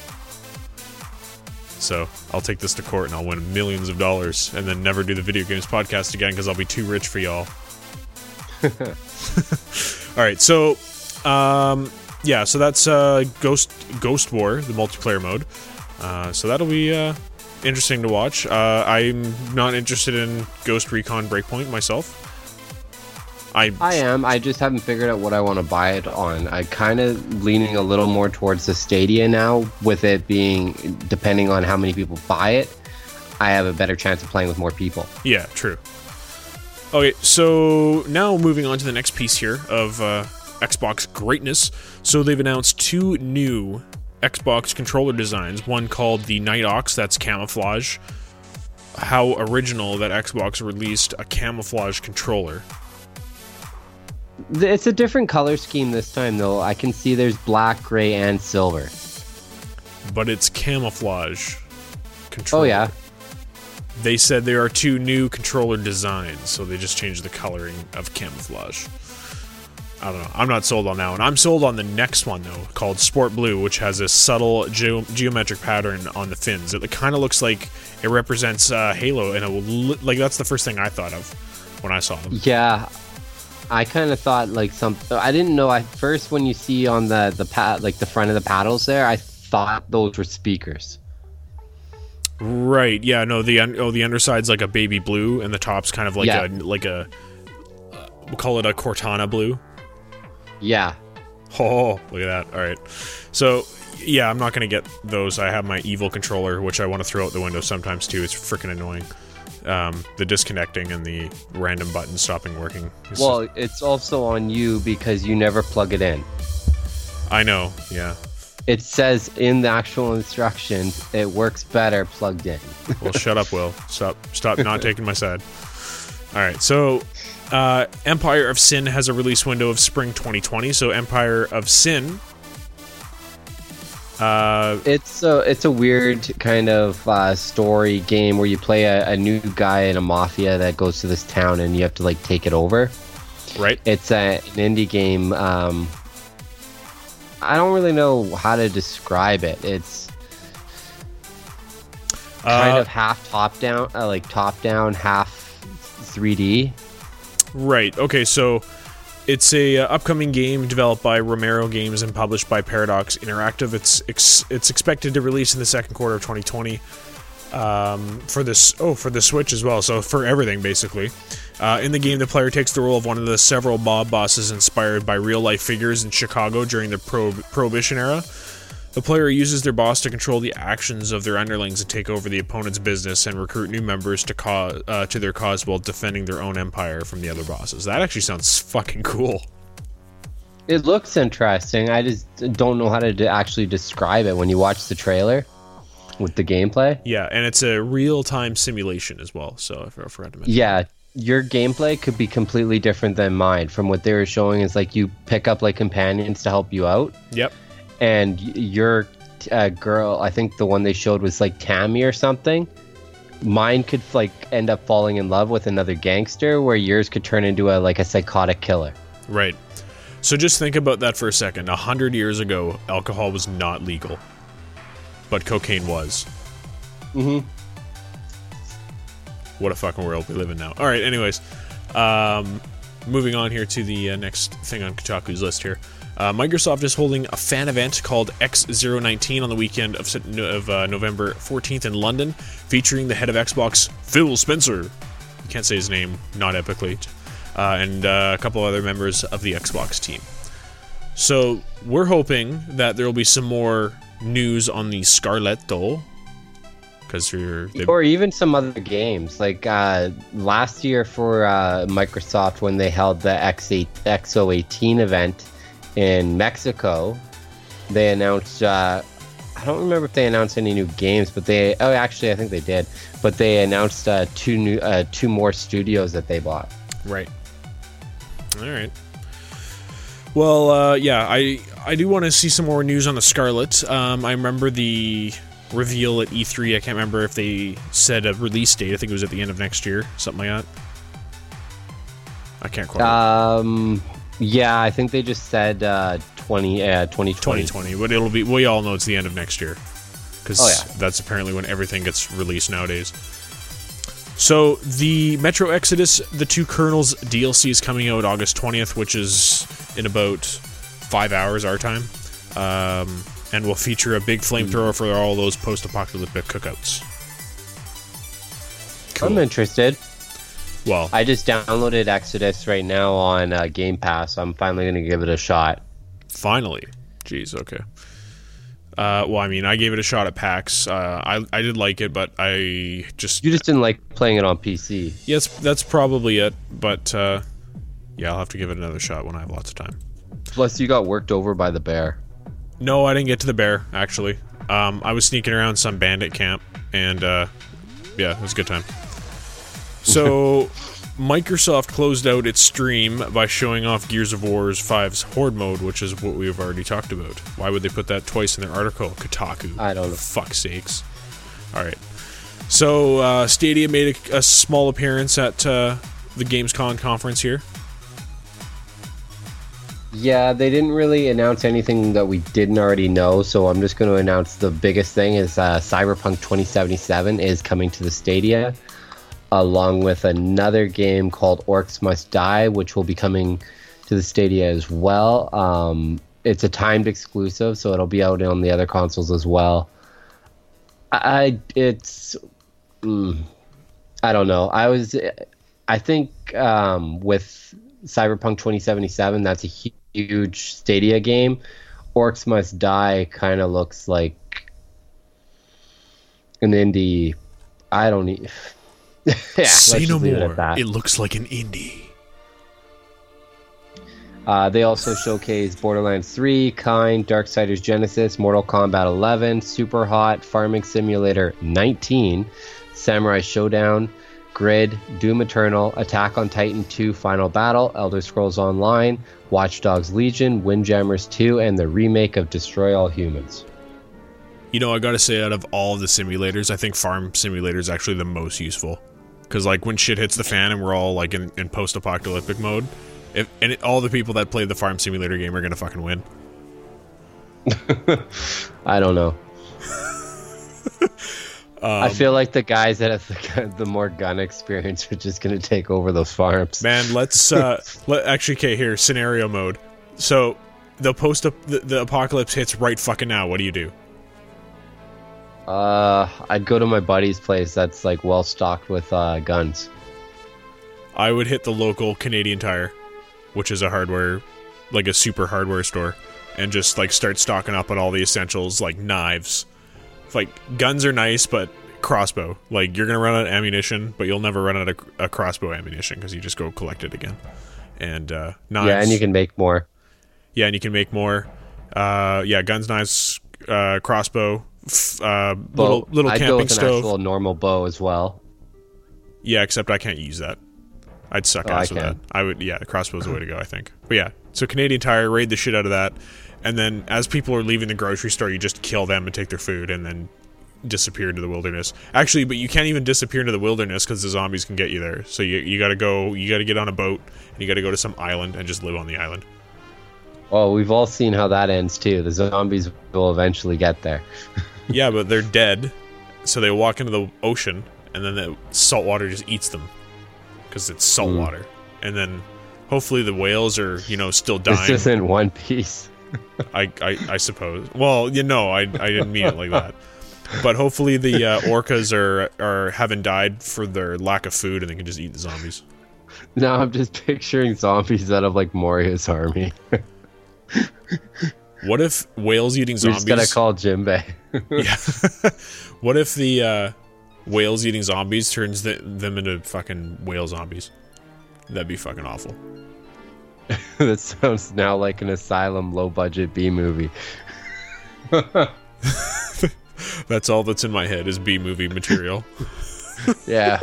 So I'll take this to court and I'll win millions of dollars and then never do the video games podcast again because I'll be too rich for y'all. All right, so um, yeah, so that's uh, Ghost Ghost War, the multiplayer mode. Uh, so that'll be uh, interesting to watch. Uh, I'm not interested in Ghost Recon Breakpoint myself. I I am. I just haven't figured out what I want to buy it on. I kind of leaning a little more towards the Stadia now, with it being, depending on how many people buy it, I have a better chance of playing with more people. Yeah, true. Okay, so now moving on to the next piece here of uh, Xbox greatness. So they've announced two new Xbox controller designs. One called the Night Ox, that's camouflage. How original that Xbox released a camouflage controller. It's a different color scheme this time, though. I can see there's black, gray, and silver. But it's camouflage controller. Oh, yeah. They said there are two new controller designs, so they just changed the coloring of camouflage. I don't know. I'm not sold on that one. I'm sold on the next one, though, called Sport Blue, which has a subtle ge- geometric pattern on the fins. It kind of looks like it represents uh, Halo, and it will li- like that's the first thing I thought of when I saw them. Yeah. I kind of thought like some. I didn't know at first when you see on the the pad, like the front of the paddles there. I thought those were speakers. Right. Yeah. No. The un- oh the underside's like a baby blue, and the top's kind of like Yeah. a like a uh, we'll call it a Cortana blue. Yeah. Oh, look at that. All right. So yeah, I'm not gonna get those. I have my evil controller, which I want to throw out the window sometimes too. It's freaking annoying. Um, the disconnecting and the random buttons stopping working. It's Well, just, it's also on you because you never plug it in. I know, yeah. It says in the actual instructions, it works better plugged in. Well, shut up, Will. Stop, stop not taking my side. All right, so uh, Empire of Sin has a release window of spring twenty twenty. So Empire of Sin. Uh, it's a it's a weird kind of uh, story game where you play a, a new guy in a mafia that goes to this town and you have to like take it over. Right. It's a, an indie game. Um, I don't really know how to describe it. It's kind uh, of half top down, uh, like top down, half three D. Right. Okay. So it's a uh, upcoming game developed by Romero Games and published by Paradox Interactive. It's ex- it's expected to release in the second quarter of twenty twenty. Um, for this, oh, for the Switch as well. So for everything, basically. Uh, in the game, the player takes the role of one of the several mob bosses inspired by real-life figures in Chicago during the Pro- Prohibition era. The player uses their boss to control the actions of their underlings and take over the opponent's business and recruit new members to cause uh, to their cause while defending their own empire from the other bosses. That actually sounds fucking cool. It looks interesting. I just don't know how to d- actually describe it when you watch the trailer with the gameplay. Yeah, and it's a real-time simulation as well, so I forgot to mention. Yeah, your gameplay could be completely different than mine. From what they were showing is like you pick up like companions to help you out. Yep. And y- your uh, girl, I think the one they showed was like Tammy or something. Mine could like end up falling in love with another gangster, where yours could turn into a like a psychotic killer. Right. So just think about that for a second. A hundred years ago, alcohol was not legal, but cocaine was. Mm-hmm. What a fucking world we live in now. All right, anyways. Um, moving on here to the uh, next thing on Kotaku's list here. Uh, Microsoft is holding a fan event called X zero nineteen on the weekend of, of uh, November fourteenth in London, featuring the head of Xbox, Phil Spencer. You can't say his name, not epically. Uh, and uh, a couple other members of the Xbox team. So we're hoping that there will be some more news on the Scarletto. Because you're, or even some other games like uh, last year for uh, Microsoft when they held the X eight, X zero eighteen event in Mexico, they announced uh, I don't remember if they announced any new games, but they. Oh, actually, I think they did. But they announced uh, two new, uh, two more studios that they bought. Right. All right. Well, uh, yeah, I I do want to see some more news on the Scarlet. Um, I remember the reveal at E three. I can't remember if they said a release date. I think it was at the end of next year, something like that. I can't quite. Um. Yeah, I think they just said uh, twenty, uh, twenty twenty. twenty twenty, but it'll be. We all know it's the end of next year, because oh, yeah. that's apparently when everything gets released nowadays. So the Metro Exodus, the Two Kernels D L C is coming out August twentieth, which is in about five hours our time, um, and will feature a big flamethrower for all those post-apocalyptic cookouts. Cool. I'm interested. Well, I just downloaded Exodus right now on uh, Game Pass. I'm finally going to give it a shot. Finally. Jeez, okay. Uh, well, I mean, I gave it a shot at PAX. Uh, I I did like it, but I just... You just didn't like playing it on P C. Yes, that's probably it, but uh, yeah, I'll have to give it another shot when I have lots of time. Plus, you got worked over by the bear. No, I didn't get to the bear, actually. Um, I was sneaking around some bandit camp, and uh, yeah, it was a good time. So, Microsoft closed out its stream by showing off Gears of War five's Horde mode, which is what we've already talked about. Why would they put that twice in their article? Kotaku. I don't know. For fuck's sakes. Alright. So, uh, Stadia made a, a small appearance at uh, the Gamescom conference here. Yeah, they didn't really announce anything that we didn't already know, so I'm just going to announce the biggest thing is uh, Cyberpunk twenty seventy-seven is coming to the Stadia, along with another game called Orcs Must Die, which will be coming to the Stadia as well. Um, it's a timed exclusive, so it'll be out on the other consoles as well. I it's mm, I don't know. I was I think um, with Cyberpunk twenty seventy-seven, that's a huge Stadia game. Orcs Must Die kind of looks like an indie. I don't need. Yeah, say no leave more. It, at it looks like an indie. Uh, they also showcased Borderlands three, Kind, Darksiders Genesis, Mortal Kombat eleven, Super Hot, Farming Simulator nineteen, Samurai Showdown, Grid, Doom Eternal, Attack on Titan two Final Battle, Elder Scrolls Online, Watch Dogs Legion, Windjammers two, and the remake of Destroy All Humans. You know, I gotta say, out of all of the simulators, I think Farm Simulator is actually the most useful. Because, like, when shit hits the fan and we're all, like, in, in post-apocalyptic mode, if, and it, all the people that play the Farm Simulator game are gonna fucking win. I don't know. um, I feel like the guys that have the, the more gun experience are just gonna take over those farms. Man, let's, uh, let, actually, okay, here, scenario mode. So, the post the, the apocalypse hits right fucking now, what do you do? Uh, I'd go to my buddy's place that's like well stocked with uh, guns. I would hit the local Canadian Tire, which is a hardware, like a super hardware store, and just like start stocking up on all the essentials like knives. Like guns are nice, but crossbow. Like you're gonna run out of ammunition, but you'll never run out of a crossbow ammunition because you just go collect it again. And uh, knives. Yeah, and you can make more. Yeah, and you can make more. Uh, yeah, guns, knives, uh, crossbow. Uh, little little I'd camping go with an stove. actual normal bow as well. Yeah, except I can't use that. I'd suck oh, ass I with can. that. I would. Yeah, the crossbow's the way to go, I think. But yeah, so Canadian Tire, raid the shit out of that, and then as people are leaving the grocery store, you just kill them and take their food, and then disappear into the wilderness. Actually, but you can't even disappear into the wilderness because the zombies can get you there. So you you gotta go. You gotta get on a boat, and you gotta go to some island and just live on the island. Oh, we've all seen how that ends too. The zombies will eventually get there. Yeah, but they're dead, so they walk into the ocean, and then the salt water just eats them, because it's salt mm. water. And then, hopefully the whales are, you know, still dying. This isn't One Piece. I, I, I suppose. Well, you know, I, I didn't mean it like that. But hopefully the uh, orcas are, are haven't died for their lack of food, and they can just eat the zombies. Now I'm just picturing zombies out of, like, Moria's army. What if whales eating zombies... We're just gonna call Jimbei. Yeah. What if the uh, whales eating zombies turns the, them into fucking whale zombies? That'd be fucking awful. That sounds now like an Asylum low-budget B movie. That's all that's in my head is B-movie material. Yeah.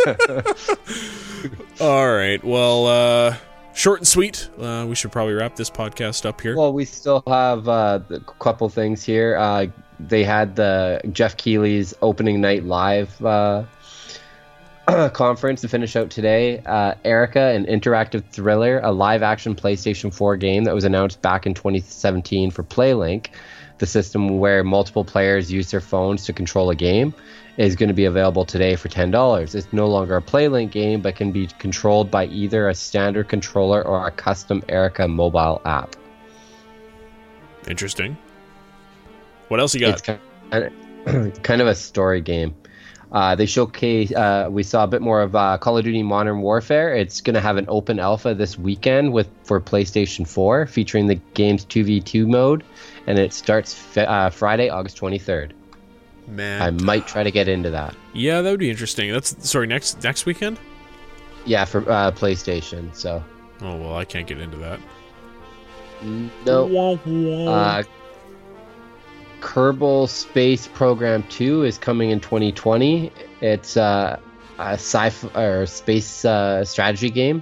All right. Well, uh, short and sweet. Uh, we should probably wrap this podcast up here. Well, we still have uh, a couple things here. Uh, they had the Jeff Keighley's opening night live uh, conference to finish out today. Uh, Erica, an interactive thriller, a live-action PlayStation four game that was announced back in twenty seventeen for PlayLink, the system where multiple players use their phones to control a game, is going to be available today for ten dollars. It's no longer a PlayLink game, but can be controlled by either a standard controller or a custom Erica mobile app. Interesting. What else you got? It's kind of, kind of a story game. Uh, they showcase. Uh, we saw a bit more of uh, Call of Duty Modern Warfare. It's going to have an open alpha this weekend with for PlayStation four, featuring the game's two v two mode, and it starts fi- uh, Friday, August twenty-third. Man, I might try to get into that. Yeah, that would be interesting. That's sorry next next weekend. Yeah, for uh, PlayStation. So. Oh well, I can't get into that. No. Wah, wah. Uh, Kerbal Space Program two is coming in twenty twenty. It's uh, a sci-fi or space uh, strategy game.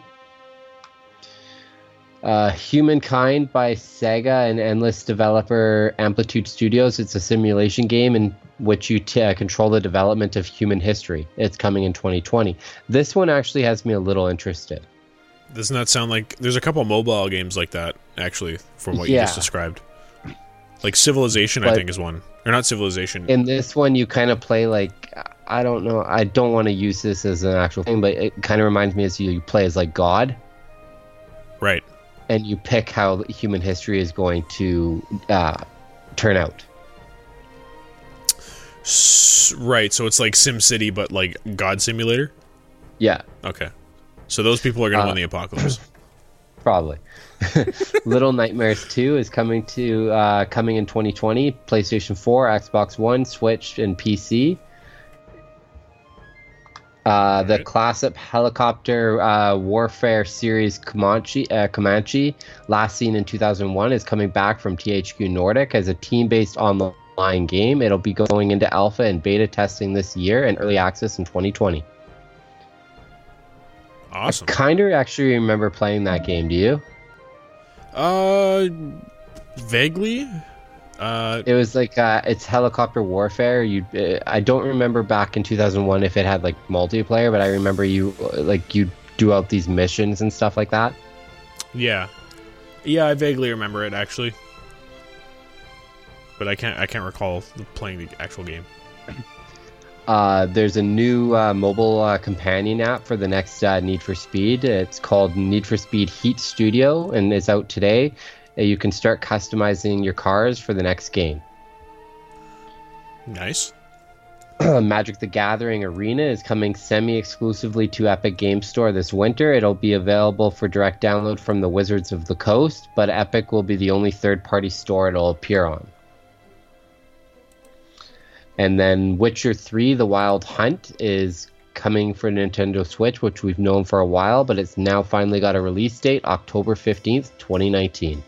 Uh, Humankind by Sega and Endless developer Amplitude Studios. It's a simulation game in which you t- uh, control the development of human history. It's coming in twenty twenty. This one actually has me a little interested. Doesn't that sound like there's a couple of mobile games like that, actually, from what yeah. you just described? Like Civilization, but I think, is one. Or not Civilization. In this one, you kind of play like, I don't know, I don't want to use this as an actual thing, but it kind of reminds me as you, you play as like God. Right. And you pick how human history is going to uh, turn out. S- right, so it's like SimCity, but like God Simulator? Yeah. Okay. So those people are going to Uh, win the apocalypse. Probably. Little Nightmares two is coming to uh, coming in twenty twenty. PlayStation four, Xbox One, Switch, and P C. Uh, the right. classic helicopter uh, warfare series Comanche, uh, Comanche, last seen in two thousand one, is coming back from T H Q Nordic as a team-based online game. It'll be going into alpha and beta testing this year and early access in twenty twenty. Awesome. I kind of actually remember playing that game. Do you? Uh, vaguely. Uh, it was like uh, it's helicopter warfare. You, uh, I don't remember back in two thousand one if it had like multiplayer, but I remember you uh, like you do out these missions and stuff like that. Yeah, yeah, I vaguely remember it actually, but I can't. I can't recall playing the actual game. Uh, there's a new uh, mobile uh, companion app for the next uh, Need for Speed. It's called Need for Speed Heat Studio, and it's out today. Uh, you can start customizing your cars for the next game. Nice. Magic the Gathering Arena is coming semi-exclusively to Epic Game Store this winter. It'll be available for direct download from the Wizards of the Coast, but Epic will be the only third-party store it'll appear on. And then Witcher three, The Wild Hunt, is coming for Nintendo Switch, which we've known for a while, but it's now finally got a release date, October fifteenth, twenty nineteen.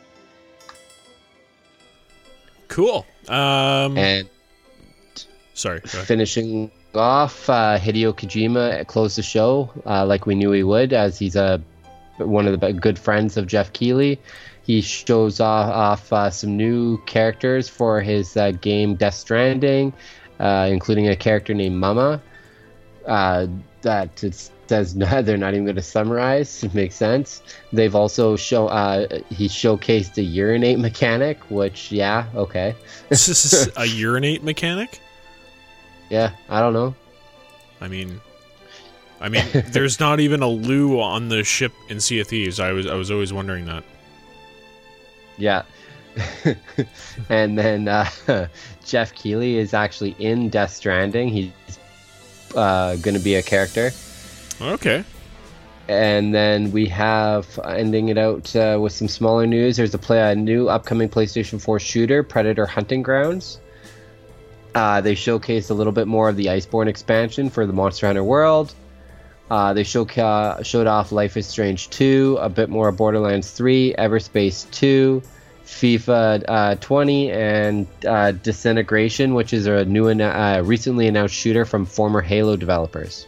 Cool. Um, and sorry. Finishing off, uh, Hideo Kojima closed the show uh, like we knew he would, as he's a one of the good friends of Jeff Keighley. He shows off, off uh, some new characters for his uh, game Death Stranding, uh, including a character named Mama. Uh, that it says no, they're not even going to summarize. It makes sense. They've also show uh, he showcased a urinate mechanic, which yeah, okay. A urinate mechanic? Yeah, I don't know. I mean, I mean, there's not even a loo on the ship in Sea of Thieves. I was I was always wondering that. Yeah. And then uh, Jeff Keighley is actually in Death Stranding. He's uh, going to be a character. Okay. And then we have, uh, ending it out uh, with some smaller news, there's a, play, a new upcoming PlayStation four shooter, Predator Hunting Grounds. Uh, they showcased a little bit more of the Iceborne expansion for the Monster Hunter world. Uh, they show, uh, showed off Life is Strange two, a bit more of Borderlands three, Everspace two, FIFA uh, twenty, and uh, Disintegration, which is a new uh, recently announced shooter from former Halo developers.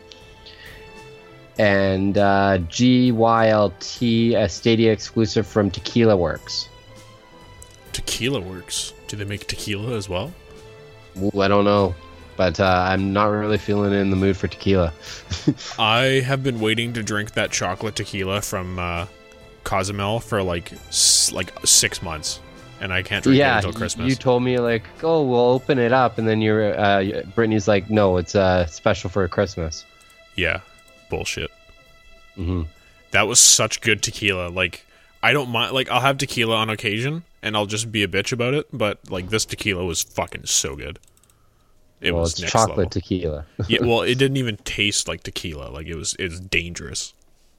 And uh, G Y L T, a Stadia exclusive from Tequila Works. Tequila Works? Do they make tequila as well? Ooh, I don't know, but uh, I'm not really feeling in the mood for tequila. I have been waiting to drink that chocolate tequila from uh, Cozumel for like s- like six months, and I can't drink yeah, it until Christmas. You told me like, oh, we'll open it up, and then you're uh, Brittany's like, no, it's uh, special for Christmas. Yeah, bullshit. Mm-hmm. That was such good tequila. Like, I don't mind. Like, I'll have tequila on occasion, and I'll just be a bitch about it. But like, this tequila was fucking so good. It well, was it's next chocolate level. tequila. Yeah, well, it didn't even taste like tequila. Like, it was, it was dangerous.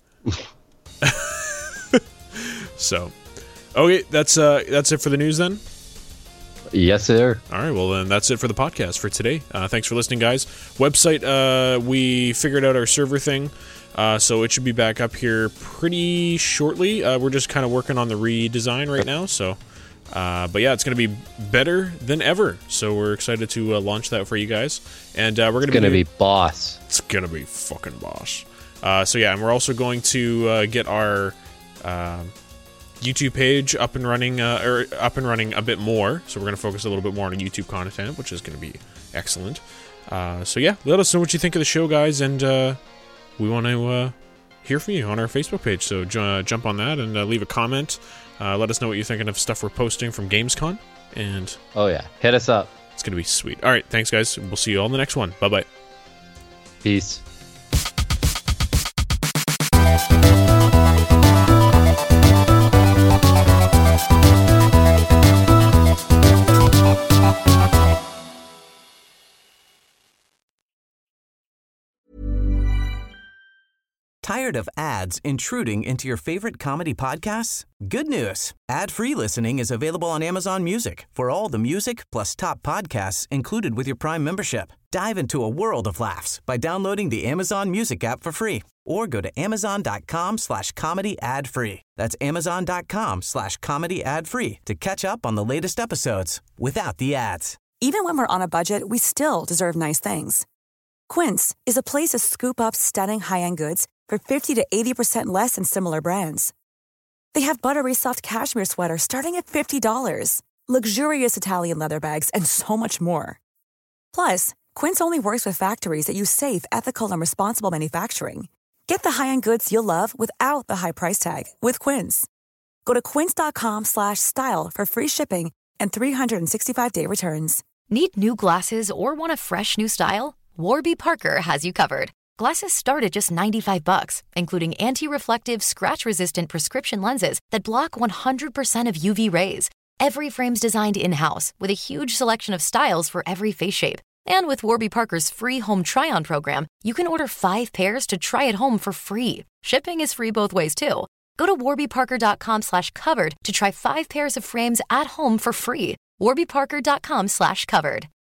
So, okay, that's uh, that's it for the news then. Yes, sir. All right, well then that's it for the podcast for today. Uh, thanks for listening, guys. Website, uh, we figured out our server thing, uh, so it should be back up here pretty shortly. Uh, we're just kind of working on the redesign right now, so. Uh, but yeah, it's going to be better than ever. So we're excited to uh, launch that for you guys. And uh, we're going to be, be boss. It's going to be fucking boss. Uh, so yeah, and we're also going to uh, get our uh, YouTube page up and running, uh, or up and running a bit more. So we're going to focus a little bit more on YouTube content, which is going to be excellent. Uh, so yeah, let us know what you think of the show, guys, and uh, we want to uh, hear from you on our Facebook page. So uh, jump on that and uh, leave a comment. Uh, let us know what you're thinking of stuff we're posting from Gamescom. And oh yeah, hit us up. It's going to be sweet. All right, thanks, guys. We'll see you all in the next one. Bye-bye. Peace. Tired of ads intruding into your favorite comedy podcasts? Good news. Ad-free listening is available on Amazon Music for all the music plus top podcasts included with your Prime membership. Dive into a world of laughs by downloading the Amazon Music app for free or go to amazon.com slash comedy ad free. That's amazon.com slash comedy ad free to catch up on the latest episodes without the ads. Even when we're on a budget, we still deserve nice things. Quince is a place to scoop up stunning high-end goods for fifty to eighty percent less than similar brands. They have buttery soft cashmere sweaters starting at fifty dollars, luxurious Italian leather bags, and so much more. Plus, Quince only works with factories that use safe, ethical, and responsible manufacturing. Get the high-end goods you'll love without the high price tag with Quince. Go to quince.com slash style for free shipping and three sixty-five day returns. Need new glasses or want a fresh new style? Warby Parker has you covered. Glasses start at just ninety-five bucks, including anti-reflective, scratch-resistant prescription lenses that block one hundred percent of U V rays. Every frame's designed in-house with a huge selection of styles for every face shape. And with Warby Parker's free home try-on program, you can order five pairs to try at home for free. Shipping is free both ways, too. Go to warbyparker.com slash covered to try five pairs of frames at home for free. warbyparker.com slash covered.